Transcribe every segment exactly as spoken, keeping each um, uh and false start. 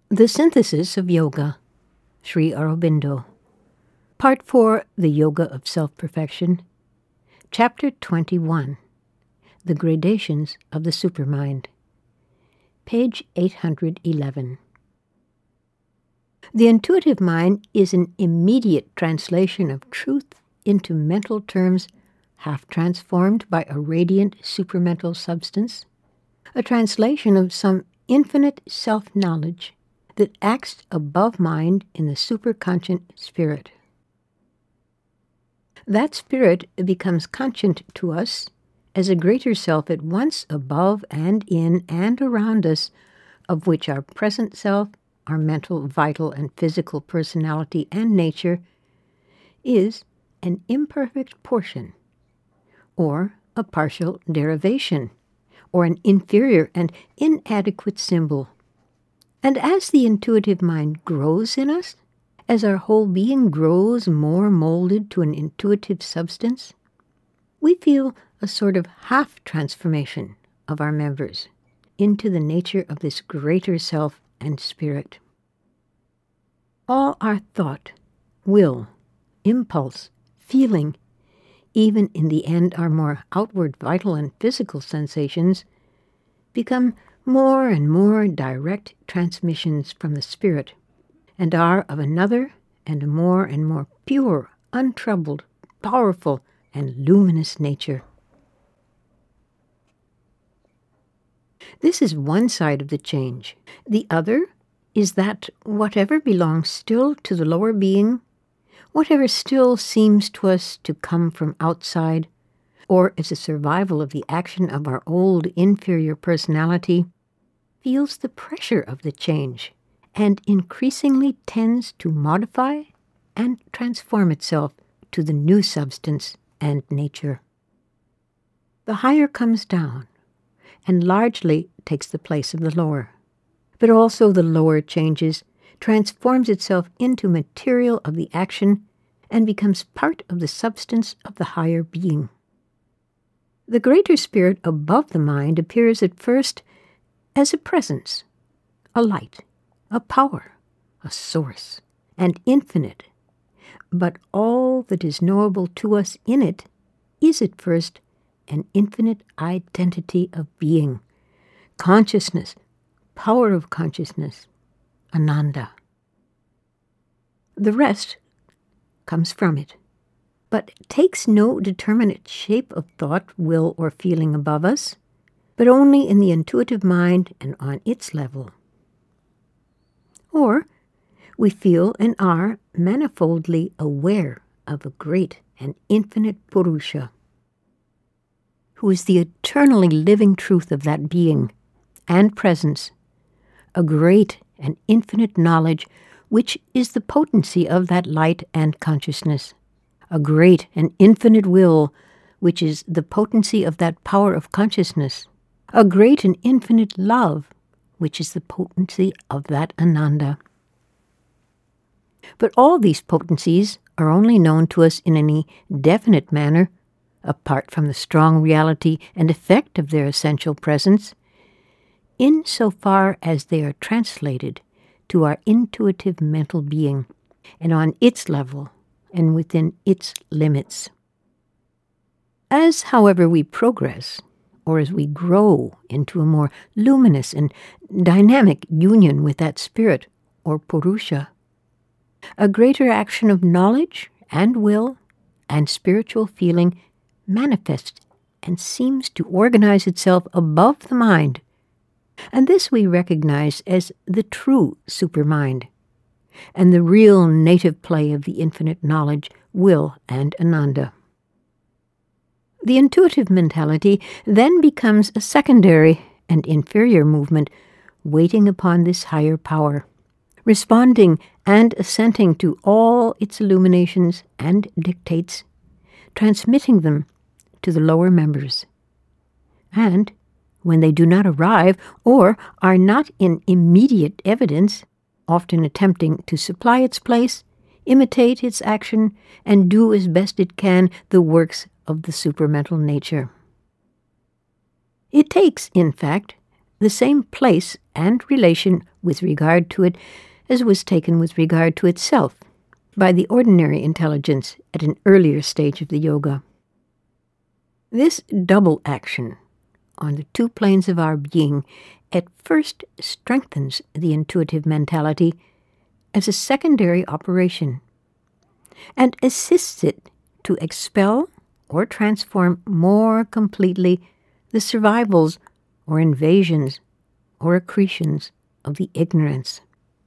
The Synthesis of Yoga, Sri Aurobindo. Part four, The Yoga of Self-Perfection. Chapter twenty-one, The Gradations of the Supermind. Page eight hundred eleven. The intuitive mind is an immediate translation of truth into mental terms, half transformed by a radiant supramental substance, a translation of some infinite self-knowledge that acts above mind in the superconscient spirit. That spirit becomes conscient to us as a greater self at once above and in and around us, of which our present self, our mental, vital, and physical personality and nature, is an imperfect portion, or a partial derivation, or an inferior and inadequate symbol. And as the intuitive mind grows in us, as our whole being grows more molded to an intuitive substance, we feel a sort of half-transformation of our members into the nature of this greater self and spirit. All our thought, will, impulse, feeling, even in the end our more outward vital and physical sensations, become more and more direct transmissions from the spirit, and are of another and a more and more pure, untroubled, powerful, and luminous nature. This is one side of the change. The other is that whatever belongs still to the lower being, whatever still seems to us to come from outside, or as a survival of the action of our old inferior personality, feels the pressure of the change and increasingly tends to modify and transform itself to the new substance and nature. The higher comes down and largely takes the place of the lower, but also the lower changes, transforms itself into material of the action, and becomes part of the substance of the higher being. The greater spirit above the mind appears at first as a presence, a light, a power, a source, and infinite, but all that is knowable to us in it is at first an infinite identity of being, consciousness, power of consciousness, Ananda. The rest comes from it, but takes no determinate shape of thought, will, or feeling above us, but only in the intuitive mind and on its level. Or we feel and are manifoldly aware of a great and infinite Purusha, who is the eternally living truth of that being and presence, a great and infinite knowledge which is the potency of that light and consciousness, a great and infinite will which is the potency of that power of consciousness, a great and infinite love which is the potency of that Ananda. But all these potencies are only known to us in any definite manner, apart from the strong reality and effect of their essential presence, insofar as they are translated to our intuitive mental being, and on its level and within its limits. As, however, we progress, or as we grow into a more luminous and dynamic union with that spirit, or Purusha, a greater action of knowledge and will and spiritual feeling manifests and seems to organize itself above the mind, and this we recognize as the true supermind, and the real native play of the infinite knowledge, will, and Ananda. The intuitive mentality then becomes a secondary and inferior movement waiting upon this higher power, responding and assenting to all its illuminations and dictates, transmitting them to the lower members. And when they do not arrive or are not in immediate evidence, often attempting to supply its place, imitate its action, and do as best it can the works of the supramental nature. It takes, in fact, the same place and relation with regard to it as was taken with regard to itself by the ordinary intelligence at an earlier stage of the yoga. This double action on the two planes of our being at first strengthens the intuitive mentality as a secondary operation and assists it to expel or transform more completely the survivals or invasions or accretions of the ignorance.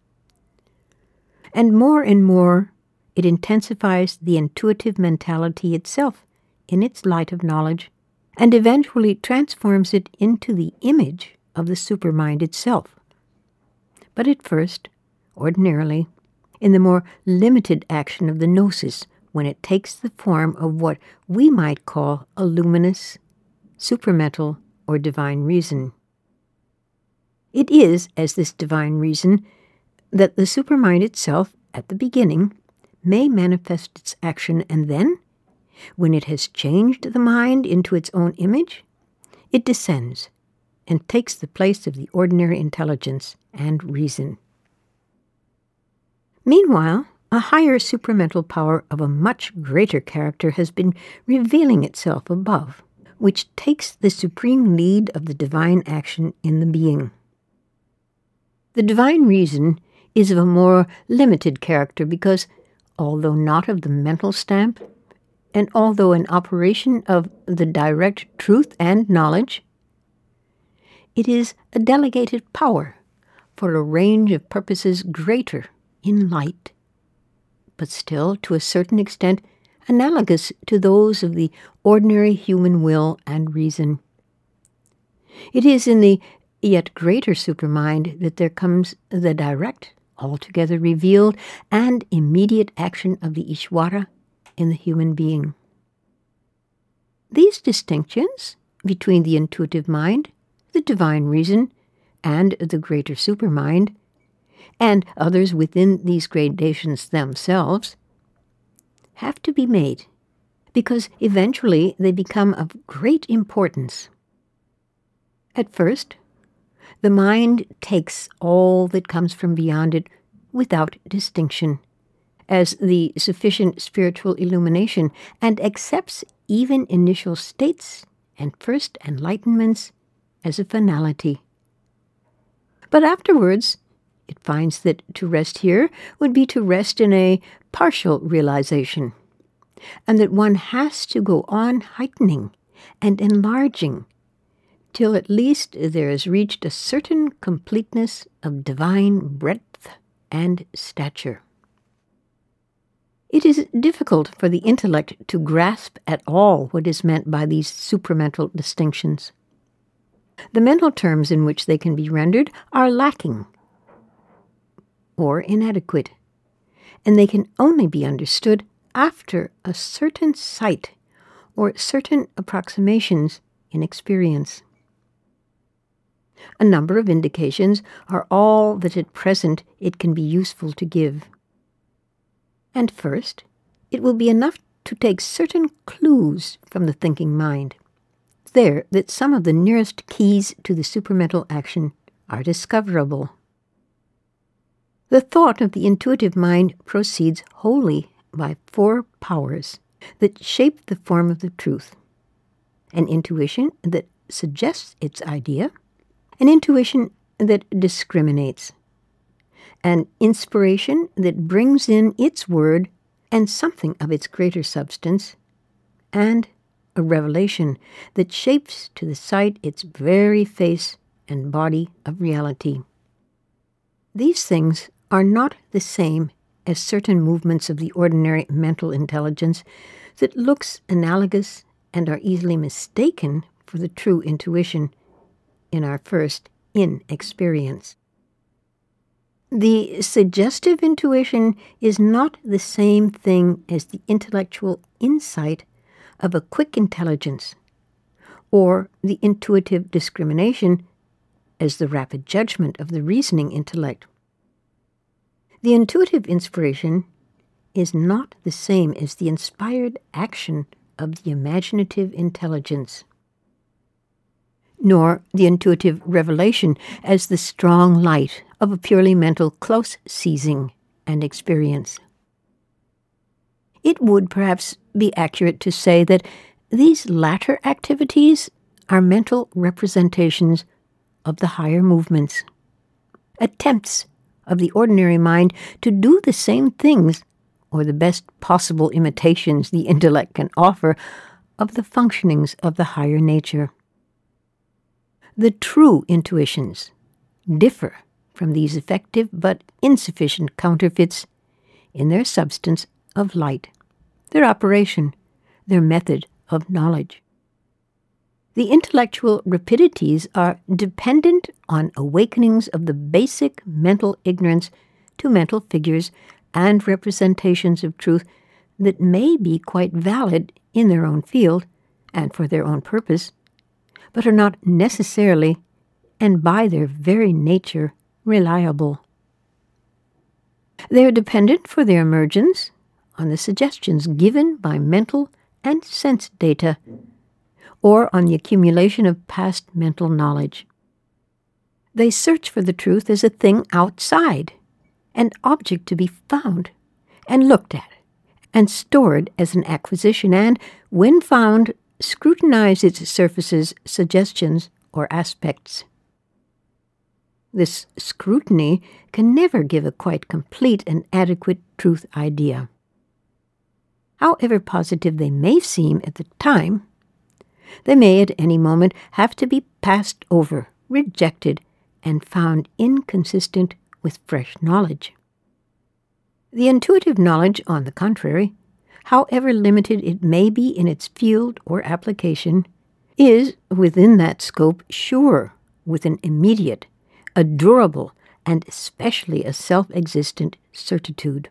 And more and more, it intensifies the intuitive mentality itself in its light of knowledge, and eventually transforms it into the image of the supermind itself. But at first, ordinarily, in the more limited action of the gnosis, when it takes the form of what we might call a luminous, supramental, or divine reason. It is as this divine reason that the supermind itself, at the beginning, may manifest its action, and then, when it has changed the mind into its own image, it descends and takes the place of the ordinary intelligence and reason. Meanwhile, a higher supramental power of a much greater character has been revealing itself above, which takes the supreme lead of the divine action in the being. The divine reason is of a more limited character because, although not of the mental stamp, and although an operation of the direct truth and knowledge, it is a delegated power for a range of purposes greater in light, but still, to a certain extent, analogous to those of the ordinary human will and reason. It is in the yet greater supermind that there comes the direct, altogether revealed, and immediate action of the Ishvara in the human being. These distinctions between the intuitive mind, the divine reason, and the greater supermind, and others within these gradations themselves, have to be made, because eventually they become of great importance. At first, the mind takes all that comes from beyond it without distinction, as the sufficient spiritual illumination, and accepts even initial states and first enlightenments as a finality. But afterwards, it finds that to rest here would be to rest in a partial realization, and that one has to go on heightening and enlarging till at least there is reached a certain completeness of divine breadth and stature. It is difficult for the intellect to grasp at all what is meant by these supramental distinctions. The mental terms in which they can be rendered are lacking or inadequate, and they can only be understood after a certain sight or certain approximations in experience. A number of indications are all that at present it can be useful to give. And first, it will be enough to take certain clues from the thinking mind. There that some of the nearest keys to the supramental action are discoverable. The thought of the intuitive mind proceeds wholly by four powers that shape the form of the truth: an intuition that suggests its idea, an intuition that discriminates, an inspiration that brings in its word and something of its greater substance, and a revelation that shapes to the sight its very face and body of reality. These things are not the same as certain movements of the ordinary mental intelligence that looks analogous and are easily mistaken for the true intuition in our first inexperience. The suggestive intuition is not the same thing as the intellectual insight of a quick intelligence, or the intuitive discrimination as the rapid judgment of the reasoning intellect. The intuitive inspiration is not the same as the inspired action of the imaginative intelligence. nor the intuitive revelation as the strong light of a purely mental close seizing and experience. It would perhaps be accurate to say that these latter activities are mental representations of the higher movements, attempts of the ordinary mind to do the same things, or the best possible imitations the intellect can offer, of the functionings of the higher nature. The true intuitions differ from these effective but insufficient counterfeits in their substance of light, their operation, their method of knowledge. The intellectual rapidities are dependent on awakenings of the basic mental ignorance to mental figures and representations of truth that may be quite valid in their own field and for their own purpose, but are not necessarily, and by their very nature, reliable. They are dependent for their emergence on the suggestions given by mental and sense data, or on the accumulation of past mental knowledge. They search for the truth as a thing outside, an object to be found and looked at, and stored as an acquisition, and, when found, scrutinize its surfaces, suggestions, or aspects. This scrutiny can never give a quite complete and adequate truth idea. However positive they may seem at the time, they may at any moment have to be passed over, rejected, and found inconsistent with fresh knowledge. The intuitive knowledge, on the contrary, however limited it may be in its field or application, is, within that scope, sure, with an immediate, a durable, and especially a self-existent certitude.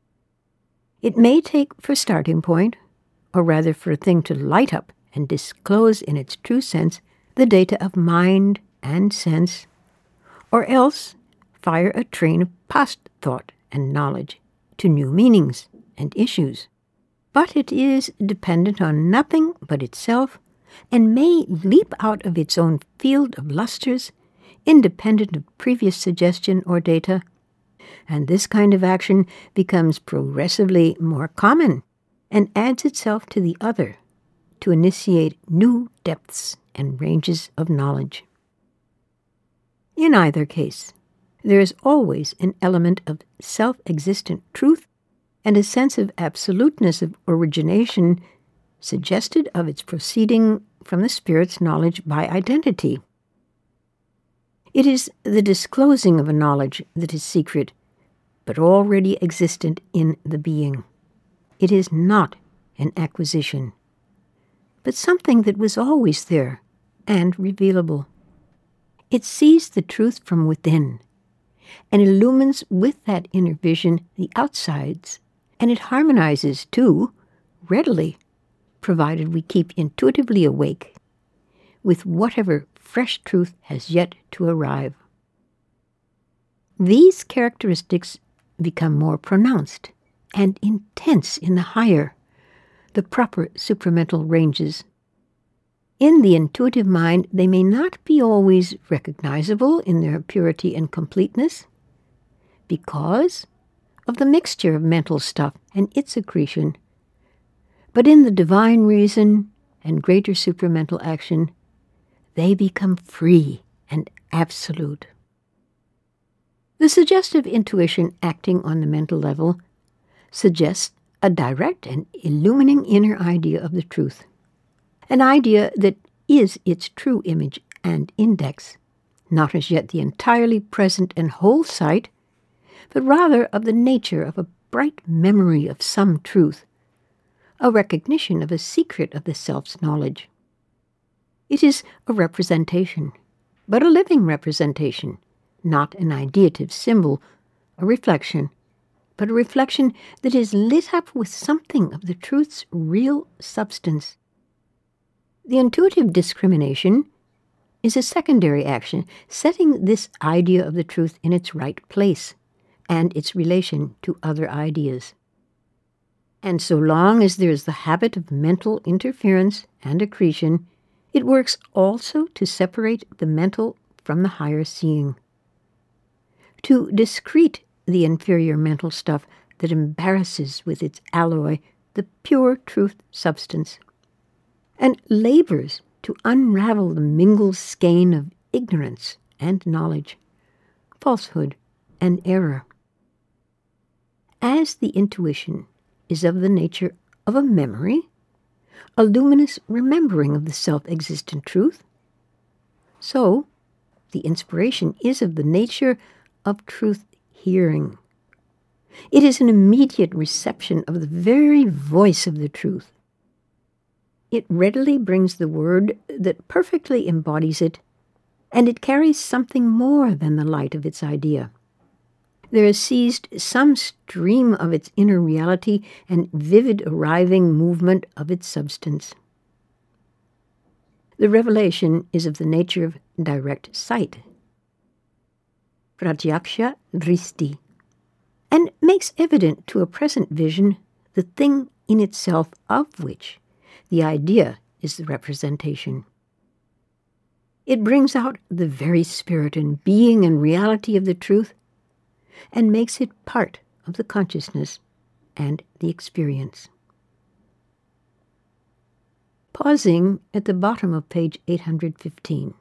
It may take for starting point, or rather for a thing to light up and disclose in its true sense the data of mind and sense, or else fire a train of past thought and knowledge to new meanings and issues. But it is dependent on nothing but itself, and may leap out of its own field of lustres, independent of previous suggestion or data, and this kind of action becomes progressively more common and adds itself to the other to initiate new depths and ranges of knowledge. In either case, there is always an element of self-existent truth and a sense of absoluteness of origination suggested of its proceeding from the Spirit's knowledge by identity. It is the disclosing of a knowledge that is secret, but already existent in the being. It is not an acquisition, but something that was always there and revealable. It sees the truth from within and illumines with that inner vision the outsides, and it harmonizes, too, readily, provided we keep intuitively awake, with whatever fresh truth has yet to arrive. These characteristics become more pronounced and intense in the higher, the proper supramental ranges. In the intuitive mind, they may not be always recognizable in their purity and completeness, because of the mixture of mental stuff and its accretion, but in the divine reason and greater supramental action, they become free and absolute. The suggestive intuition acting on the mental level suggests a direct and illumining inner idea of the truth, an idea that is its true image and index, not as yet the entirely present and whole sight, but rather of the nature of a bright memory of some truth, a recognition of a secret of the self's knowledge. It is a representation, but a living representation, not an ideative symbol, a reflection, but a reflection that is lit up with something of the truth's real substance. The intuitive discrimination is a secondary action, setting this idea of the truth in its right place and its relation to other ideas. And so long as there is the habit of mental interference and accretion, It works also to separate the mental from the higher seeing, to discrete the inferior mental stuff that embarrasses with its alloy the pure truth substance, and labors to unravel the mingled skein of ignorance and knowledge, falsehood and error. As the intuition is of the nature of a memory, a luminous remembering of the self-existent truth, so the inspiration is of the nature of truth-hearing. It is an immediate reception of the very voice of the truth. It readily brings the word that perfectly embodies it, and it carries something more than the light of its idea. There is seized some stream of its inner reality and vivid arriving movement of its substance. The revelation is of the nature of direct sight, pratyaksha dristi, and makes evident to a present vision the thing in itself of which the idea is the representation. It brings out the very spirit and being and reality of the truth and makes it part of the consciousness and the experience. Pausing at the bottom of page eight hundred fifteen.